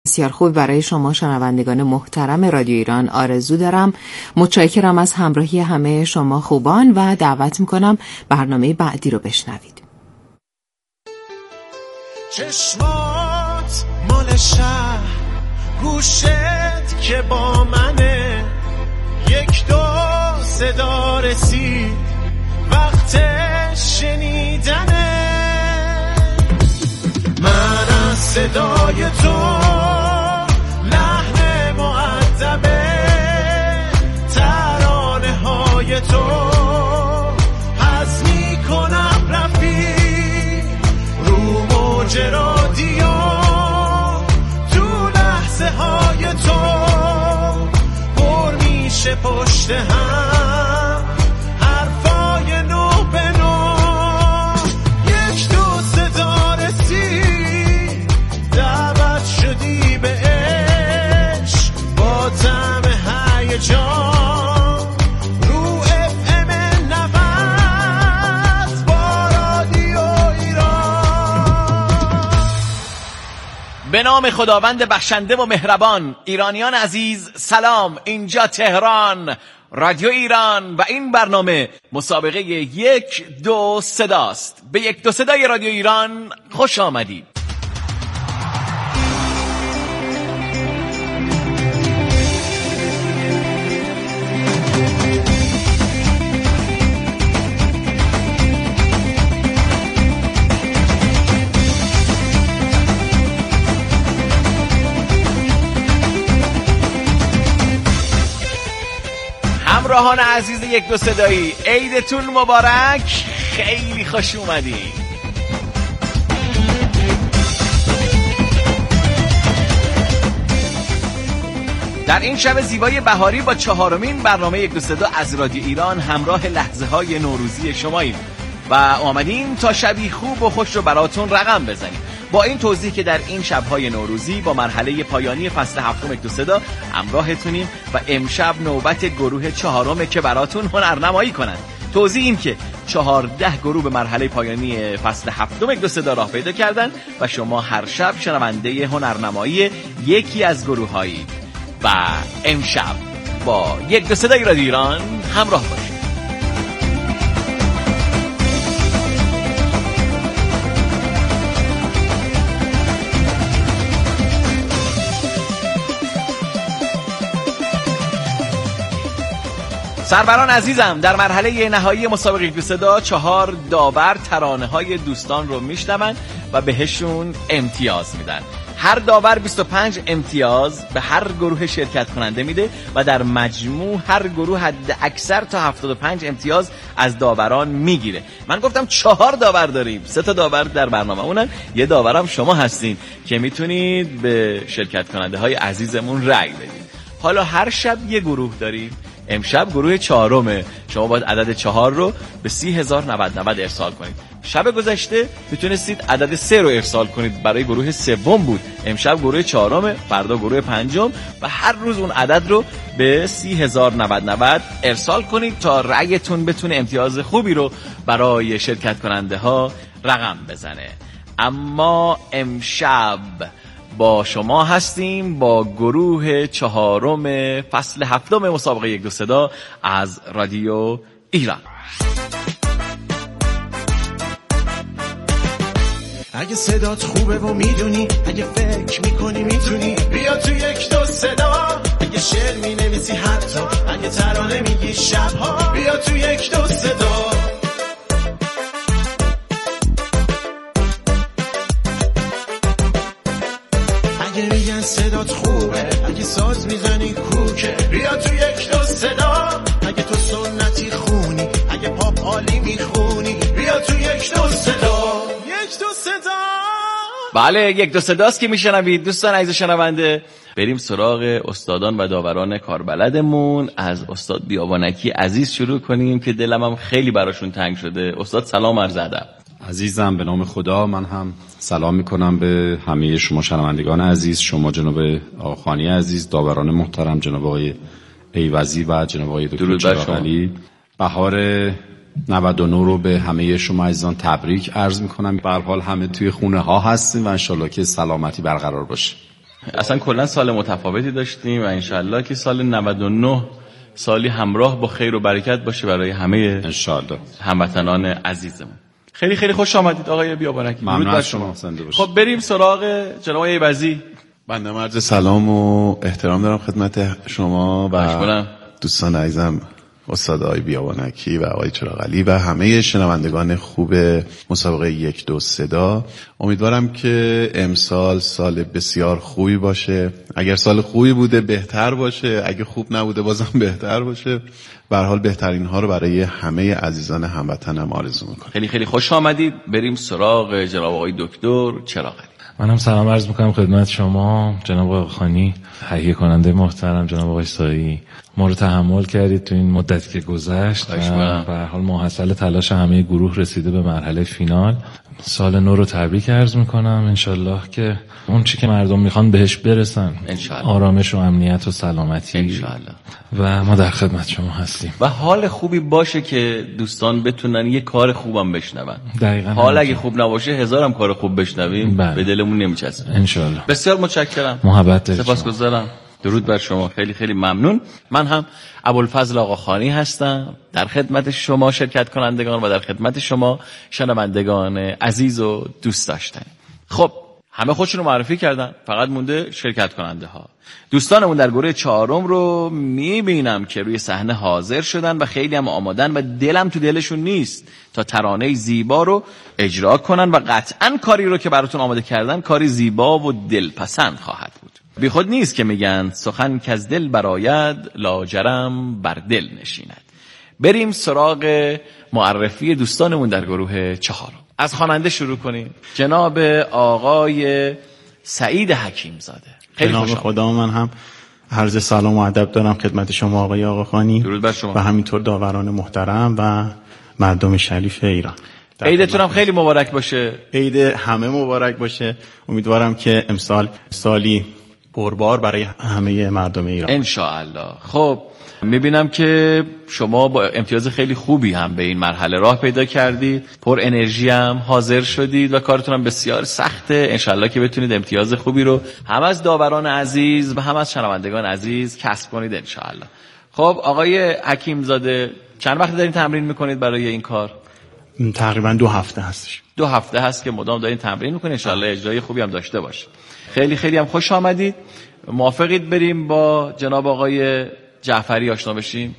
بسیار خوب برای شما شنوندگان محترم رادیو ایران آرزو دارم. متشکرم از همراهی همه شما خوبان و دعوت میکنم برنامه بعدی رو بشنوید. چشمات مال شهر، گوشت که با منه، یک دو صدا رسید وقت شنیدنه. من از صدای تو لحن مؤدبه، ترانه های تو حس میکنم رفیق رو موج رادیو. تو لحظه های تو پر میشه پشت هم حرفای نو به نو. یک دو صدا رسید دعوت شدی به عشق با طعم هیجان رو FM 90 با رادیو ایران. به نام خداوند بخشنده و مهربان. ایرانیان عزیز سلام، اینجا تهران، رادیو ایران و این برنامه مسابقه یک دو صداست. به یک دو صدای رادیو ایران خوش آمدید. همراهان عزیز یک دو صدایی، عیدتون مبارک، خیلی خوش اومدید. در این شب زیبای بهاری با چهارمین برنامه یک دو صدا از رادیو ایران همراه لحظه های نوروزی شماییم و آمدیم تا شبی خوب و خوش رو براتون رقم بزنیم. با این توضیح که در این شب‌های نوروزی با مرحله پایانی فصل هفتم یک دو صدا همراهتونیم و امشب نوبت گروه چهارمه که براتون هنرنمایی کنن. توضیح این که 14 گروه به مرحله پایانی فصل هفتم یک دو صدا راه پیدا کردن و شما هر شب شنونده هنرنمایی یکی از گروه‌هایی و امشب با یک دو صدای رادیو ایران همراه باشید. سروران عزیزم، در مرحله نهایی مسابقه یک دو صدا 4 داور ترانه‌های دوستان رو میشنون و بهشون امتیاز میدن. هر داور 25 امتیاز به هر گروه شرکت کننده میده و در مجموع هر گروه حد اکثر تا 75 امتیاز از داوران میگیره. من گفتم 4 داور داریم، 3 تا داور در برنامه اونن، یه داورم شما هستین که میتونید به شرکت کننده های عزیزمون رأی بدید. حالا هر شب یه گروه داریم. امشب گروه چهارمه. شما باید عدد 4 رو به 30,090 ارسال کنید. شب گذشته میتونستید عدد 3 رو ارسال کنید، برای گروه سوم بود. امشب گروه چهارمه، فردا گروه پنجم و هر روز اون عدد رو به 30,090 ارسال کنید تا رأیتون بتونه امتیاز خوبی رو برای شرکت کننده ها رقم بزنه. اما امشب با شما هستیم با گروه چهارم فصل هفتم مسابقه یک دو صدا از رادیو ایران. اگه صدات خوبه و میدونی، اگه فکر میکنی میتونی، بیا تو یک دو صدا. اگه شعر مینویسی حتی، اگه ترانه میگی شبها، بیا تو یک دو صدا. اگه میگن صدات خوبه، اگه ساز میزنی کوکه، بیا تو یک دو صدا. اگه تو سنتی خونی، اگه پاپ عالی میخونی، بیا تو یک دو صدا. یک دو صدا. بله، یک دو صداست که میشنوید دوستان عزیز شنونده. بریم سراغ استادان و داوران کاربلدمون. از استاد بیابانکی عزیز شروع کنیم که دلم هم خیلی براشون تنگ شده. استاد سلام عرض ادب. عزیزم به نام خدا من هم سلام میکنم به همه شما شنوندگان عزیز، شما جناب آقاخانی عزیز، داوران محترم جناب آقای ایوزی و جناب آقای دکتر چراغعلی. بهار 99 رو به همه شما عزیزان تبریک عرض میکنم. به هر حال همه توی خونه ها هستیم و انشالله که سلامتی برقرار باشه. اصلا کلا سال متفاوتی داشتیم و انشالله که سال 99 سالی همراه با خیر و برکت باشه برای همه انشالله هموطنان عزیزمون. خیلی خیلی خوش آمدید آقای بیابانکی. ممنون از شما. خب بریم سراغ جناب ایوزی. بنده عرض سلام و احترام دارم خدمت شما و دوستان عزیزم استاد آقای بیابانکی و آقای چراغعلی و همه شنوندگان خوب مسابقه 1 2 صدا. امیدوارم که امسال سال بسیار خوبی باشه. اگر سال خوبی بوده بهتر باشه، اگه خوب نبوده بازم بهتر باشه. به هر حال بهترین ها رو برای همه عزیزان هموطنم آرزو میکنم. خیلی خیلی خوش آمدید. بریم سراغ جناب آقای دکتر چراغعلی. منم سلام عرض میکنم خدمت شما جناب آقای خانی، تهیه کننده محترم جناب آقای سایی. ما رو تحمل کردید تو این مدتی که گذشت و به هر حال محصل تلاش همه گروه رسیده به مرحله فینال. سال نو رو تبریک عرض میکنم. انشالله که اون چی که مردم میخوان بهش برسن، آرامش و امنیت و سلامتی انشالله. و ما در خدمت شما هستیم و حال خوبی باشه که دوستان بتونن یه کار خوبم بشنون. دقیقاً. حال اگه خوب نباشه هزارم کار خوب بشنویم به دلمون نمیچسبه. انشالله. بسیار متشکرم. محبت دارید. سپاسگزارم. درود بر شما. خیلی خیلی ممنون. من هم ابوالفضل آقاخانی هستم، در خدمت شما شرکت کنندگان و در خدمت شما شنوندگان عزیز و دوست داشتنی. خب همه خودشون رو معرفی کردن، فقط مونده شرکت کننده ها. دوستانمون در گروه 4 رو میبینم که روی صحنه حاضر شدن و خیلی هم آمادن و دلم تو دلشون نیست تا ترانه زیبا رو اجرا کنن و قطعاً کاری رو که براتون آماده کردن کاری زیبا و دلپسند خواهد بود. بی خود نیست که میگن سخن که از دل براید لاجرم بر دل نشیند. بریم سراغ معرفی دوستانمون در گروه 4. از خواننده شروع کنیم. جناب آقای سعید حکیم زاده. خیلی خوش آمدید. خدا من هم عرض سلام و ادب دارم خدمت شما آقای آقاخانی. درود بر شما. و همینطور داوران محترم و مردم شریف ایران. عیدتون هم خیلی مبارک باشه. عید همه مبارک باشه. امیدوارم که امسال سالی پربار برای همه مردم ایران ان شاء الله. خب میبینم که شما با امتیاز خیلی خوبی هم به این مرحله راه پیدا کردید، پر انرژی هم حاضر شدید و کارتون هم بسیار سخته. ان شاء الله که بتونید امتیاز خوبی رو هم از داوران عزیز و هم از شنوندگان عزیز کسب کنید ان شاء الله. خب آقای حکیم زاده چند وقت دارین تمرین میکنید برای این کار؟ تقریبا 2 هفته هستش. 2 هفته هست که مدام دارین تمرین میکنید. ان شاء الله اجرای خوبی هم داشته باشه. خیلی خیلی هم خوش آمدید. موافقید بریم با جناب آقای جعفری آشنا بشیم؟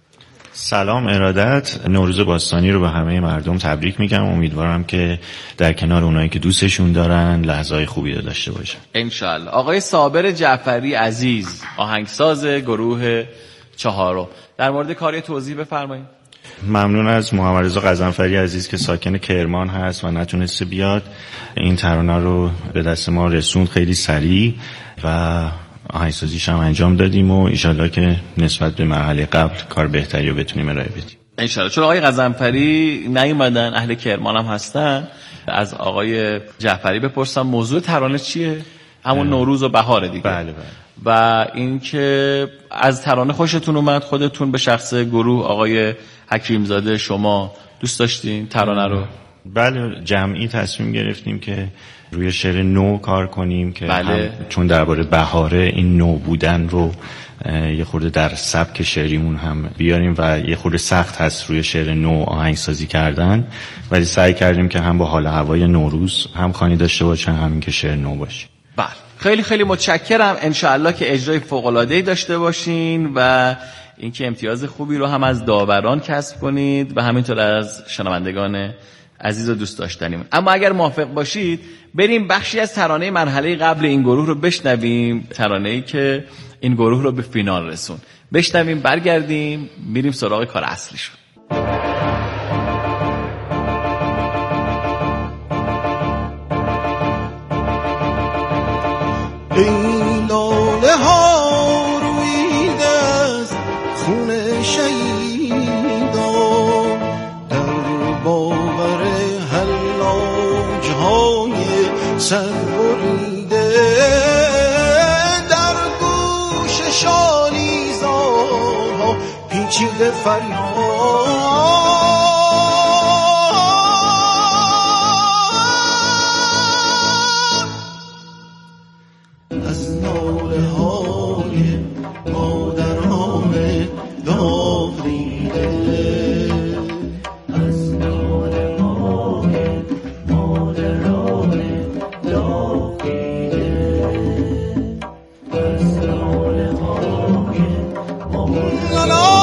سلام ارادت. نوروز باستانی رو به همه مردم تبریک میگم. امیدوارم که در کنار اونایی که دوستشون دارن لحظه‌های خوبی رو داشته باشن انشالله. آقای صابر جعفری عزیز، آهنگساز گروه 4، در مورد کاری توضیح بفرمایید. ممنون از محمد رضا قزنفری عزیز که ساکن کرمان هست و نتونسته بیاد. این ترانه رو به دست ما رسوند خیلی سریع و آهنگسازیش هم انجام دادیم و انشالله که نسبت به مرحله قبل کار بهتری رو بتونیم ارائه بدیم انشالله. چون آقای قزنفری نیومدن، اهل کرمان هم هستن، از آقای جعفری بپرسم موضوع ترانه چیه؟ همون نوروز و بهاره دیگه. بله. و اینکه از ترانه خوشتون اومد، خودتون به شخص گروه آقای حکیم زاده شما دوست داشتین ترانه رو؟ بله، جمعی تصمیم گرفتیم که روی شعر نو کار کنیم که بله. چون درباره بهاره این نو بودن رو یه خورده در سبک شعریمون هم بیاریم و یه خورده سخت هست روی شعر نو آهنگسازی کردن، ولی سعی کردیم که هم با حال هوای نوروز هم خوانی داشته باشه همین که شعر نو باشه. بله خیلی خیلی متشکرم. انشاءالله که اجرای فوق‌العاده‌ای داشته باشین و اینکه امتیاز خوبی رو هم از داوران کسب کنید و همینطور از شنوندگان عزیز و دوست داشتنیم. اما اگر موافق باشید بریم بخشی از ترانه مرحله قبل این گروه رو بشنویم، ترانه‌ای که این گروه رو به فینال رسون. بشنویم، برگردیم میریم سراغ کار اصلیشون. ای لاله ها رویده از خون شهیدان در باور حلاج های سربریده، در گوش شالیزان ها پیچیده فریاد، از ناله های مادران داغ دیده، از ناله های مادران داغ دیده، از ناله های مادران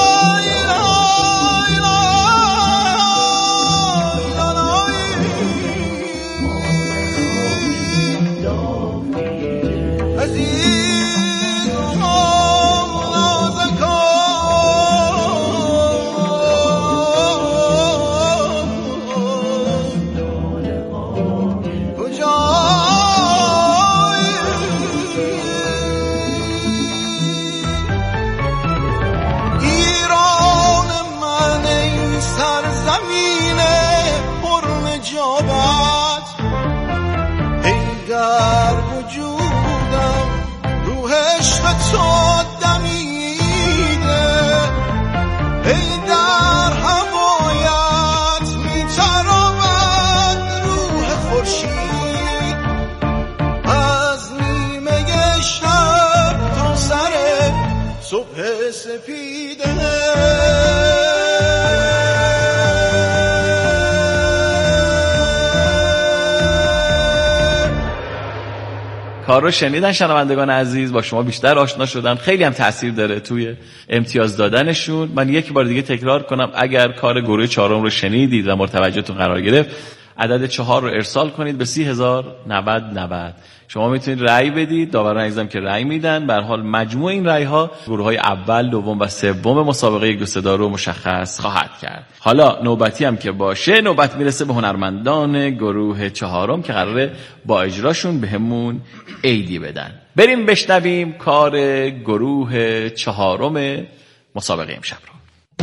کار رو شنیدن شنوندگان عزیز، با شما بیشتر آشنا شدن، خیلی هم تأثیر داره توی امتیاز دادنشون. من یک بار دیگه تکرار کنم، اگر کار گروه چهارم رو شنیدید و مرتوجهتون قرار گرفت، عدد 4 رو ارسال کنید به 30,090. شما میتونید رأی بدید، داوران عزیزم که رأی میدن، به هر حال مجموع این رأی ها گروه های اول، دوم و سوم مسابقه 1 2 3 رو مشخص خواهد کرد. حالا نوبتی هم که باشه، نوبت میرسه به هنرمندان گروه چهارم که قراره با اجراشون بهمون عیدی بدن. بریم بشنویم کار گروه چهارم مسابقه امشب رو.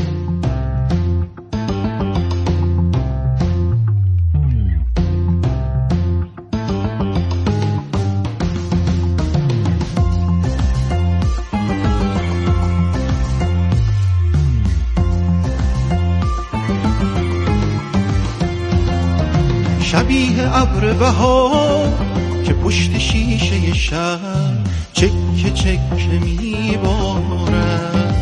شبیه ابر بهار که پشت شیشه شهر چکه چکه میبارد،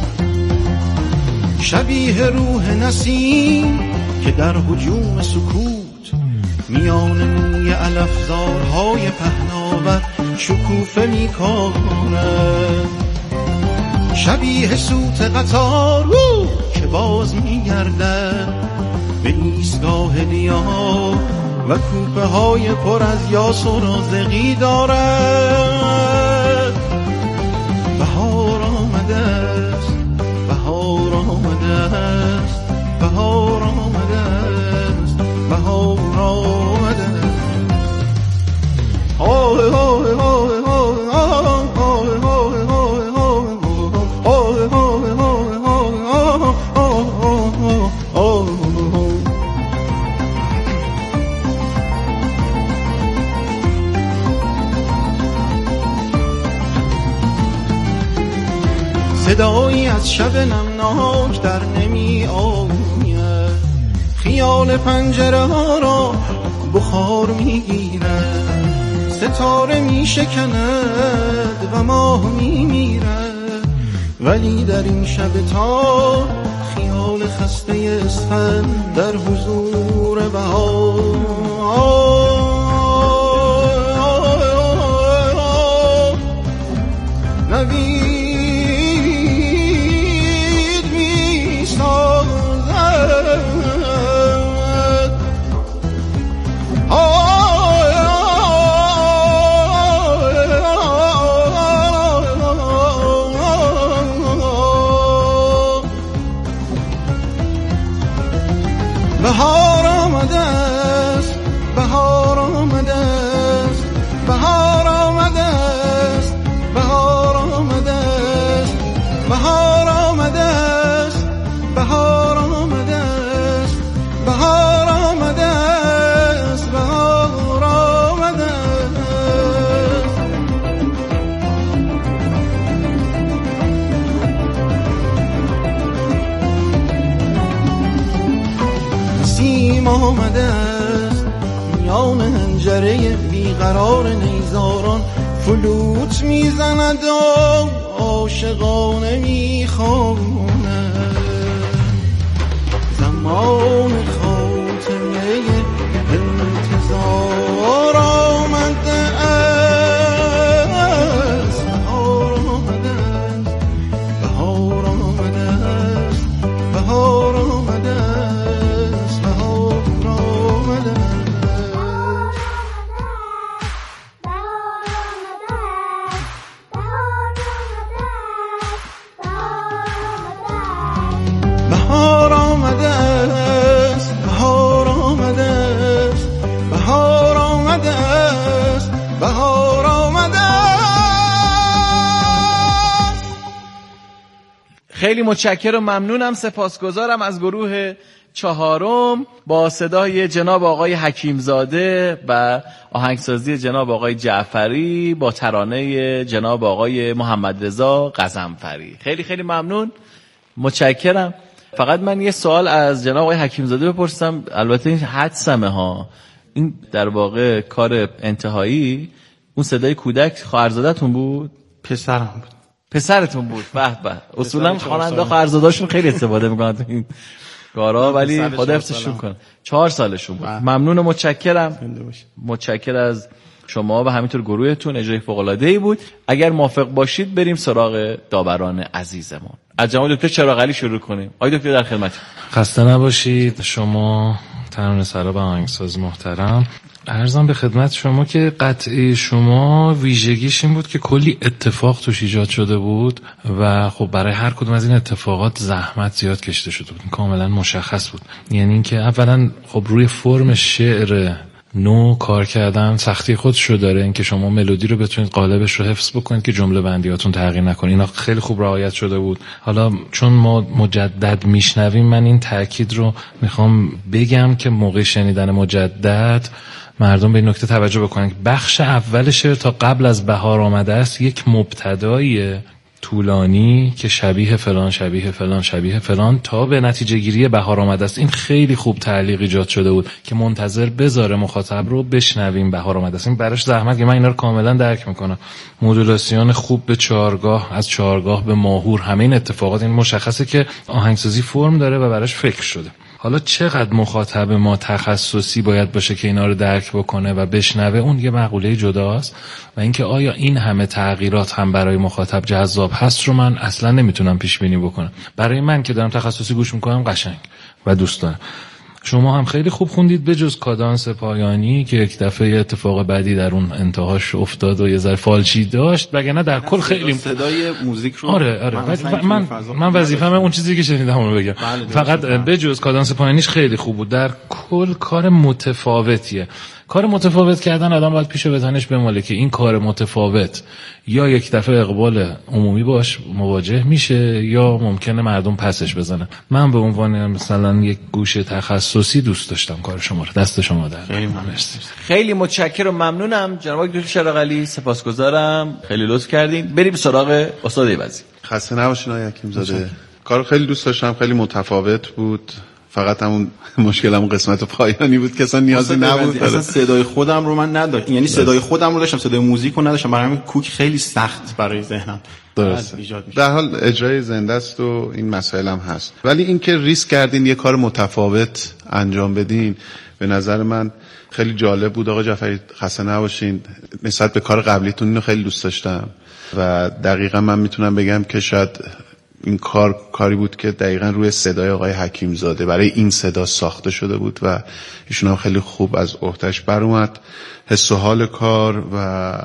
شبیه روح نسیم که در هجوم سکوت میان موی علفزارهای پهناور شکوفه میکارد، شبیه سوت قطار که باز میگردد به ایستگاه نیا و کوپه های پر از یاس و رازقی دارد. بهار آمده است، بهار آمده است، بهار آمده است، بهار آمده است. صدایی از شب نمناک در نمی آید، خیال پنجره ها را بخار می گیرد، ستاره می شکند و ماه می میرد، ولی در این شب تا خیال خسته اسفند در حضور بهار نوید می سازد. بهار آمده است، بهار آمده است، بهار آمده است، بهار آمده است، بهار آمده است، بهار آمده است، بهار آمده است، بهار آمده است. نسیم آمده است، میان هنجره بیقرار نیزاران فلوت میزند و عاشقانه میخونه زمان خاتمه انتظار آمده است بهار آمده است بهار آمده است بهار آمده است بهار آمده است بهار آمده است بهار آمده است بهار آمده است بهار آمده است. خیلی متشکرم و ممنونم، سپاسگزارم از گروه چهارم با صدای جناب آقای حکیمزاده و آهنگسازی جناب آقای جعفری با ترانه جناب آقای محمد رضا غضنفری. خیلی خیلی ممنون، متشکرم. فقط من یه سوال از جناب آقای حکیمزاده بپرسم، البته این حدسمه ها، این در واقع کار انتهایی اون صدای کودک خواهرزادتون بود؟ پسرم بود. پسرتون بود؟ به به. اصولا خواننده خواهرزاداشون خیلی استفاده میکنن تو این کارا، ولی خدا حفظشون کنه. 4 سالشون بود. ممنون و متشکرم. متشکر از شما و همینطور گروهتون، اجرای فوق‌العاده‌ای بود. اگر موافق باشید بریم سراغ داوران عزیزمون. از جناب دکتر چراغعلی شروع کنیم. آقای دکتر در خدمت. خسته نباشید. شما ترانه‌سرا و آهنگساز محترم، عرضم به خدمت شما که قطعه شما ویژگیش این بود که کلی اتفاق توش ایجاد شده بود و خب برای هر کدوم از این اتفاقات زحمت زیاد کشیده شده بود. کاملا مشخص بود. یعنی اینکه اولا خب روی فرم شعر نو کار کردن سختی خودشو داره، اینکه شما ملودی رو بتونید قالبش رو حفظ بکنید که جمله بندیاتون تغییر نکنه. اینا خیلی خوب رعایت شده بود. حالا چون ما مجدد میشنویم، من این تاکید رو میخوام بگم که موقع شنیدن مجدد مردم به این نکته توجه بکنن که بخش اول شعر تا قبل از بهار آمده است یک مبتدای طولانی که شبیه فلان شبیه فلان شبیه فلان تا به نتیجه گیری بهار آمده است. این خیلی خوب تعلیق ایجاد شده بود که منتظر بذاره مخاطب رو بشنویم بهار آمده است. این براش زحمت که من اینا رو کاملا درک میکنم. مدولاسیون خوب به چهارگاه، از چهارگاه به ماهور، همه این اتفاقات، این مشخصه که آهنگسازی فرم داره و براش فکر شده. حالا چقدر مخاطب ما تخصصی باید باشه که اینا رو درک بکنه و بشنوه، اون یه مقوله جداست. و اینکه آیا این همه تغییرات هم برای مخاطب جذاب هست رو من اصلا نمیتونم پیش بینی بکنم. برای من که دارم تخصصی گوش میکنم قشنگ و دوست دارم. شما هم خیلی خوب خوندید بجز کادانس پایانی که یک دفعه اتفاق بدی در اون انتهاش افتاد و یه ذره فالچی داشت، وگرنه در کل خیلی صدای موزیک رو آره من وظیفه‌م اون چیزی که شنیدم اون رو بگم. فقط بجز کادانس پایانیش خیلی خوب بود. در کل کار متفاوتیه. کار متفاوت کردن آدم باید پیش بتانش بماله که این کار متفاوت یا یک دفعه اقبال عمومی باش مواجه میشه یا ممکنه مردم پسش بزنن. من به عنوان مثلا یک گوش تخصصی دوست داشتم کار شما رو. دست شما در. خیلی متشکرم و ممنونم جناب دکتر چراغعلی، سپاسگزارم، خیلی لطف کردین. بریم سراغ استاد ایوزی. خسته نباشین آقای حکیمزاده. کارو خیلی دوست داشتم، خیلی متفاوت بود. فقط همون مشکلمون قسمت پایانی بود که اصلا نیازی نبود. اصلا صدای خودم رو من نداشتم، یعنی صدای خودم رو داشتم، صدای موزیک رو نداشتم. برای همین کوک خیلی سخت برای ذهنم درست. در حال اجرای زنده است و این مسائل هم هست، ولی اینکه ریسک کردین یه کار متفاوت انجام بدین به نظر من خیلی جالب بود. آقا جعفری خسته نباشین. نسبت به کار قبلیتون اینو خیلی دوست داشتم و دقیقا من میتونم بگم که شاید این کاری بود که دقیقاً روی صدای آقای حکیمزاده برای این صدا ساخته شده بود و ایشون هم خیلی خوب از عهده‌اش بر اومد. حس و حال کار و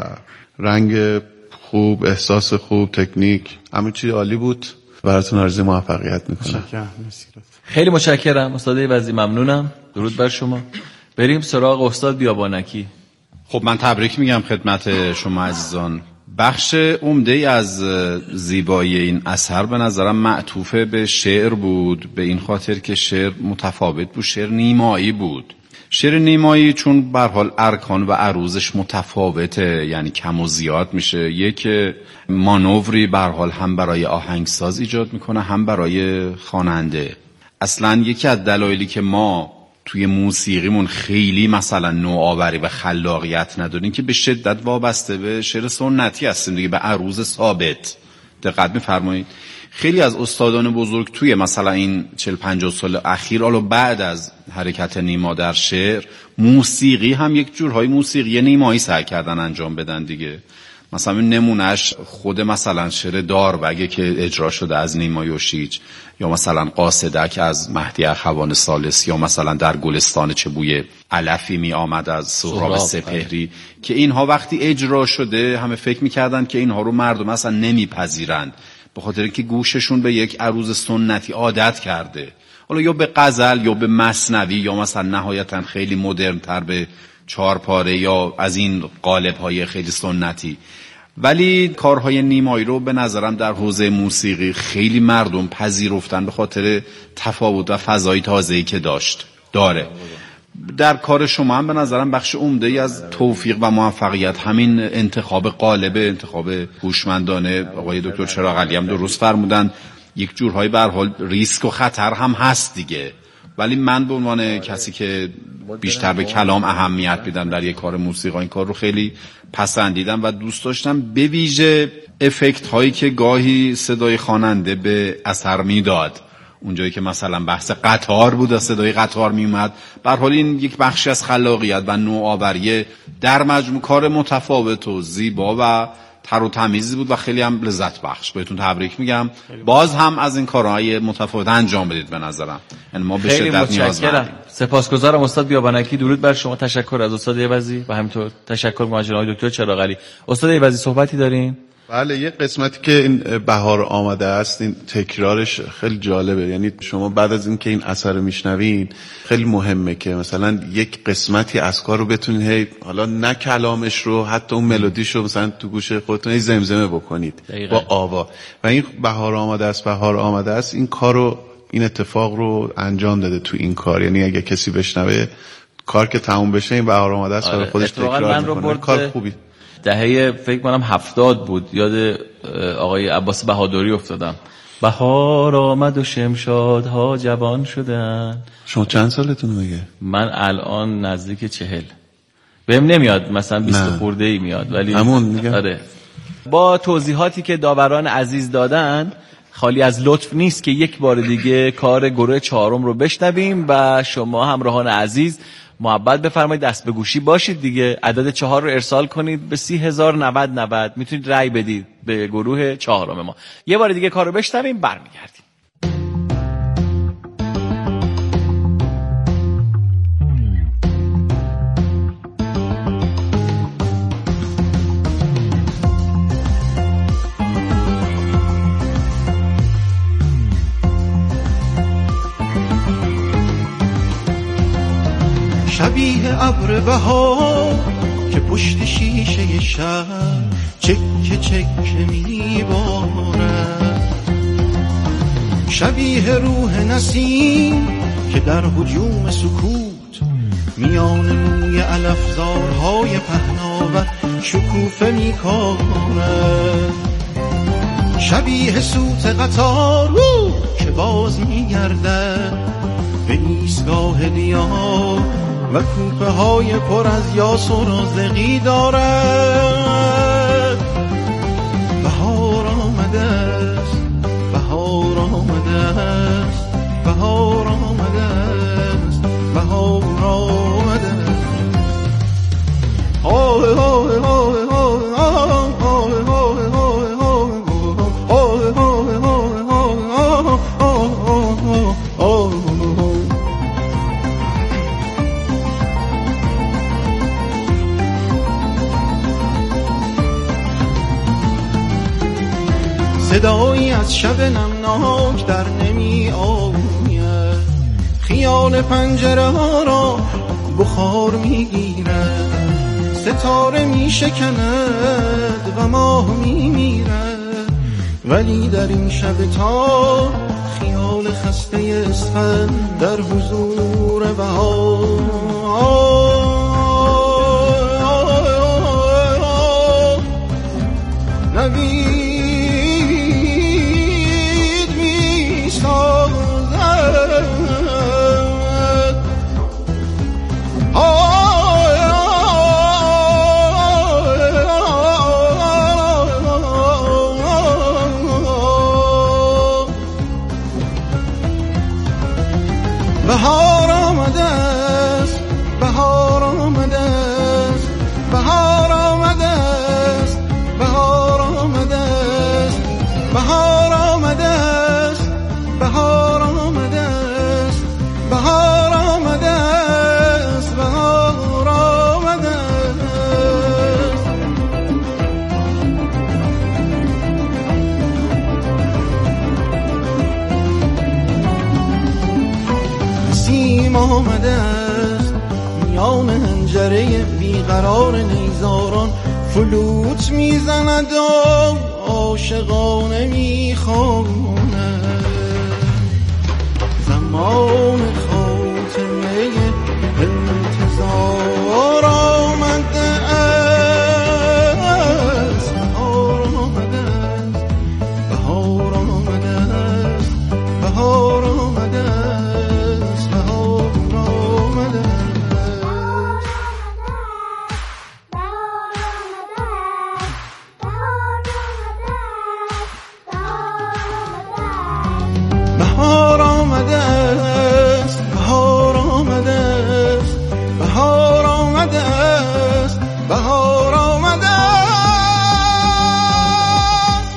رنگ خوب، احساس خوب، تکنیک، همه چی عالی بود. براتون آرزوی موفقیت میکنم. خیلی متشکرم استاد ایوزی، ممنونم. درود بر شما. بریم سراغ استاد بیابانکی. خب من تبریک میگم خدمت شما عزیزان. بخش عمده از زیبایی این اثر به نظرم معطوف به شعر بود، به این خاطر که شعر متفاوت بود، شعر نیمایی بود. شعر نیمایی چون به هر حال ارکان و عروضش متفاوته، یعنی کم و زیاد میشه، یک مانوری به هر حال هم برای آهنگساز ایجاد میکنه هم برای خواننده. اصلا یکی از دلایلی که ما توی موسیقیمون خیلی مثلا نوآوری و خلاقیت نداریم که به شدت وابسته به شعر سنتی هستیم دیگه، به عروض ثابت. دقت می‌فرمایید خیلی از استادان بزرگ توی مثلا این 40-50 سال اخیر، حالا بعد از حرکت نیما در شعر، موسیقی هم یک جورهای موسیقی نیمایی سعی کردن انجام بدن دیگه. مثلا نمونهش خود مثلا شعر داربگه که اجرا شده از نیما یوشیج، یا مثلا قاصدک از مهدی اخوان ثالث، یا مثلا در گلستان چه بوی علفی می آمد از سهراب سپهری، که اینها وقتی اجرا شده همه فکر میکردن که اینها رو مردم اصلا نمیپذیرند، به خاطر اینکه گوششون به یک عروض سنتی عادت کرده، حالا یا به غزل یا به مثنوی یا مثلا نهایتا خیلی مدرن تر به چهارپاره یا از این قالب‌های خیلی سنتی. ولی کارهای نیمایی رو به نظرم در حوزه موسیقی خیلی مردم پذیرفتن به خاطر تفاوت و فضای تازه‌ای که داره. در کار شما هم به نظرم بخش عمده‌ای از توفیق و موفقیت همین انتخاب قالب، انتخاب هوشمندانه. آقای دکتر چراغ علی هم درست فرمودن، یک جورهای به هر حال ریسک و خطر هم هست دیگه، ولی من به عنوان کسی که بیشتر به کلام اهمیت میدم در یک کار موسیقی، این کار رو خیلی پسندیدم و دوست داشتم، به ویژه افکت هایی که گاهی صدای خواننده به اثر میداد. اونجایی که مثلا بحث قطار بود، صدای قطار میومد، به هر حال این یک بخشی از خلاقیت و نوآوری در مجموع کار متفاوت و زیبا و تر و تمیزی بود و خیلی هم لذت بخش. بهتون تبریک میگم، باز هم از این کارهای متفاوت انجام بدید به نظرم، یعنی ما به شدت نیازمندیم. سپاسگزارم استاد بیابانکی، درود بر شما. تشکر از استاد ایوزی و همینطور تشکر از جناب دکتر چراغ علی. استاد ایوزی صحبتی دارین؟ بله، یه قسمتی که این بهار آمده است، این تکرارش خیلی جالبه. یعنی شما بعد از این که این اثر رو میشنوین خیلی مهمه که مثلا یک قسمتی از کار رو بتونید حالا نه کلامش رو، حتی اون ملودیش رو مثلا تو گوش خودتون زمزمه بکنید دقیقا با آوا. و این بهار آمده است، بهار آمده است، این کار رو، این اتفاق رو انجام داده تو این کار. یعنی اگه کسی بشنوه کار که تموم بشه، این بهار آمده است برای خودش تکرار میکنه. کار خوبی. دهه فکر کنم 70 بود، یاد آقای عباس بهادری افتادم. بهار آمد و شمشادها جوان شدن. شما چند سالتون میگه؟ من الان نزدیک 40. بهم نمیاد مثلا 20 خورده ای میاد، ولی همون میگم. آره. با توضیحاتی که داوران عزیز دادن خالی از لطف نیست که یک بار دیگه کار گروه چهارم رو بشنویم و شما همراهان عزیز محبت بفرمایید دست به گوشی باشید دیگه. عدد 4 رو ارسال کنید به 30,090 میتونید رأی بدید به گروه چهارم ما. یه بار دیگه کار رو بشنویم، برمیگردیم. شبیه ابر بهار که پشت شیشه شهر چکه چکه میبارد، شبیه روح نسیم که در هجوم سکوت میان موی علفزارهای پهنا و شکوفه میکارد، شبیه سوت قطار که باز میگردد به ایستگاه دیار و کوپه های پر از یاس و رازقی دارد. بهار آمده است، بهار آمده است، بهار آمده است، بهار آمده است. صدایی از شب نمناک در نمی آید، خیال پنجره ها را بخار می گیرد، ستاره می شکند و ماه می میرد، ولی در این شب تا خیال خسته اسفند در حضور بهار نوید می سازد. آمده است، میان هنجره بیقرار نیزاران فلوت میزند و عاشقانه میخواند. زمان خاتمه انتظار آمده است، بهار آمده است، بهار آمده است، بهار آمده است، بهار آمده است. بهار آمده است، بهار آمده است، بهار آمده است، بهار آمده است.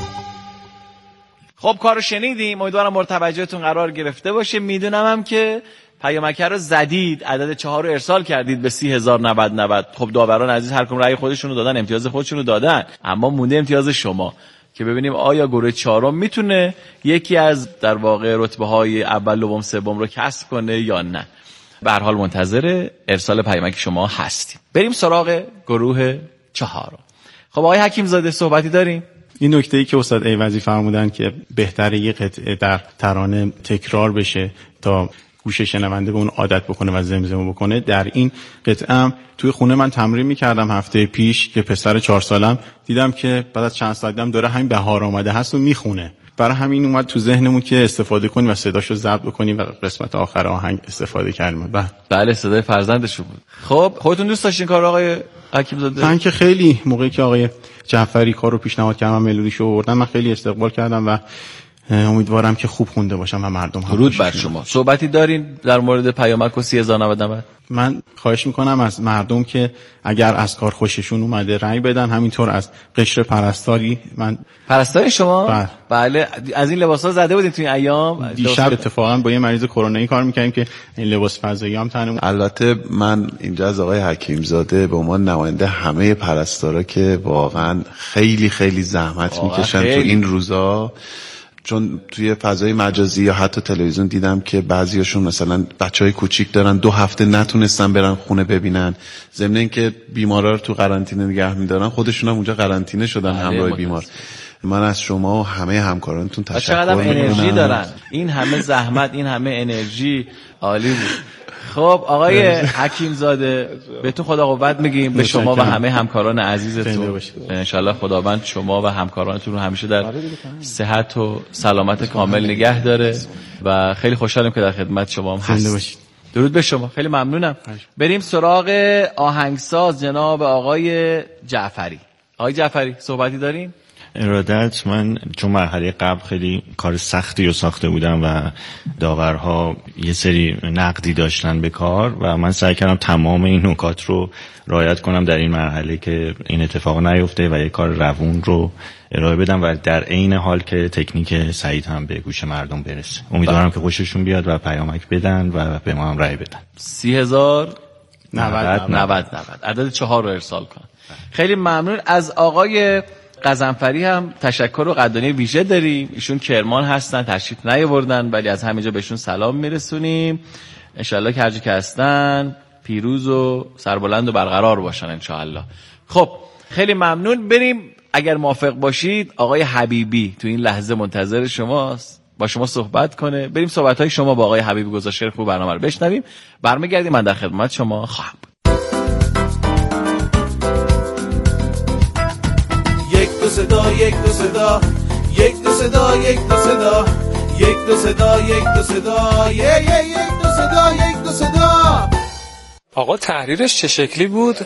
خب کارو شنیدیم، امیدوارم مورد توجهتون قرار گرفته باشه. میدونم هم که پیامک رو زدید، عدد 4 رو ارسال کردید به 30,090. خب داوران عزیز هر کدوم رأی خودشونو دادن، امتیاز خودشونو دادن، اما مونده امتیاز شما که ببینیم آیا گروه 4 میتونه یکی از در واقع رتبه های اول، دوم، سوم رو کسب کنه یا نه. به هر حال منتظر ارسال پیامک شما هستیم. بریم سراغ گروه 4. خب آقای حکیم زاده صحبتی داریم؟ این نکته‌ای که استاد ایوزی فرمودن که بهتره یه قطعه در ترانه تکرار بشه تا گوش شنونده به اون عادت بکنه و زمزمه بکنه. در این قطعه هم توی خونه من تمرین می‌کردم هفته پیش که پسر 4 سالم دیدم که بعد از چند ساعت دیدم داره همین بهار آمده هست و میخونه. برای همین اومد تو ذهنمون که استفاده کنیم و صداشو ضبط بکنیم و قسمت آخر آهنگ استفاده کردیم. بله صدای فرزندش بود. خب خودتون دوست داشتین کار آقای حکیم زاده؟ من که خیلی موقعی که آقای جعفری کارو پیشنهاد کردن ملودیشو آوردن من خیلی استقبال کردم و امیدوارم که خوب خونده باشم و مردم هم درود بر شما. صحبتی دارین در مورد پیامک و 30,090؟ من خواهش میکنم از مردم که اگر از کار خوششون اومده رأی بدن، همینطور از قشر پرستاری. من پرستاری شما؟ بله. از این لباسا زده بودین توی ایام؟ دیشب اتفاقا با یه مریض کرونایی کار میکنیم که این لباس فضایی هم تنمون. البته من اینجا از آقای حکیم زاده به عنوان نماینده همه پرستارا که واقعا خیلی خیلی زحمت میکشن تو این روزا، چون توی فضای مجازی یا حتی تلویزیون دیدم که بعضیاشون مثلا بچهای کوچیک دارن 2 هفته نتونستن برن خونه ببینن، ضمن اینکه بیمارا رو تو قرنطینه نگه می‌دارن، خودشون هم اونجا قرنطینه شدن همراه بیمار. من از شما و همه همکارانتون تشکر می‌کنم. انرژی دارن، این همه زحمت، این همه انرژی، عالی بود. خب آقای حکیم زاده بهتون خدا قوت میگیم، به شما و همه همکاران عزیزتون. انشالله خداوند شما و همکارانتون رو همیشه در صحت و سلامت کامل نگه داره و خیلی خوشحالم که در خدمت شما هم هستیم. درود به شما، خیلی ممنونم. بریم سراغ آهنگساز جناب آقای جعفری. آقای جعفری صحبتی دارین؟ ارادت. من چون مرحله قبل خیلی کار سختی رو ساخته بودم و داورها یه سری نقدی داشتن به کار و من سعی کردم تمام این نکات رو رعایت کنم در این مرحله که این اتفاق نیفته و یه کار روون رو ارائه بدم و در عین حال که تکنیک سعید هم به گوش مردم برسه. امیدوارم که خوششون بیاد و پیامک بدن و به ما هم رأی بدن. 30,090 عدد 4 رو ارسال کن. خیلی ممنون. از آقای قزنفری هم تشکر و قدردانی ویژه داریم. ایشون کرمان هستن، تشریف نیاوردن ولی از همینجا بهشون سلام میرسونیم. انشالله که هر جا که هستن پیروز و سربلند و برقرار باشن انشالله. خب خیلی ممنون. بریم اگر موافق باشید آقای حبیبی تو این لحظه منتظر شماست، با شما صحبت کنه. بریم صحبت‌های شما با آقای حبیبی گزارشگر خوب برنامه رو بشنویم. برمیگردیم، من در خدمت شما خواهم بود. یک دو صدا، یک دو صدا، یک دو صدا، یک دو صدا، یک دو صدا، یک دو صدا، یک دو صدا، یک دو صدا. آقا تحریرش چه شکلی بود؟